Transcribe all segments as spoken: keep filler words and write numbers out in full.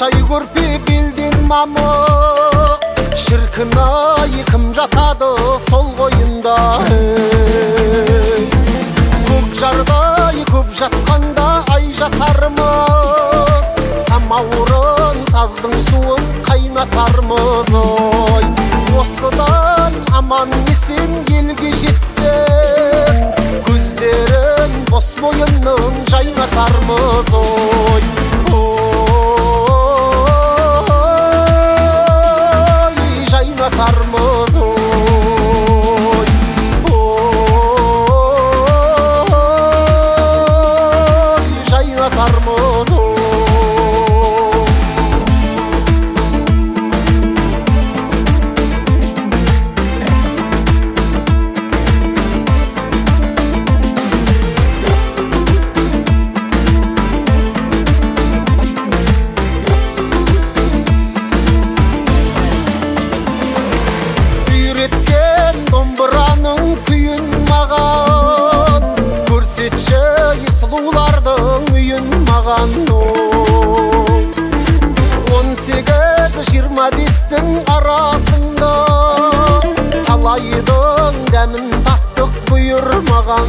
шай көрпе белден мамық, шіркін-ай кім жатады сол қойында. Көк жардай көп жатқанда ай жатармыз, самаурын саздың суын қайнатармыз. Ой, осыдан аман есен елге жетсек, көздерін бос мойынын жайнатармыз. Ой, ой, жайнатармыз. Ой, ой, жайнатармыз. Сұлулардың үйін маған. Он сегіз жиырма бестің арасында талайдың дәмін таттық бұйырмаған.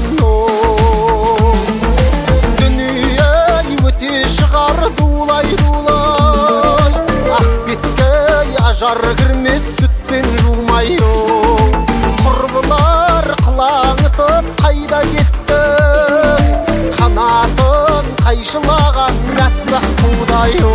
Дүние өте шығар дулай-дулай, ақ бетке ажар кірмес сүтпен жумай. Құрбылар қылаңытып қайда кетті, қанатын қайшылаған әппақ қудай.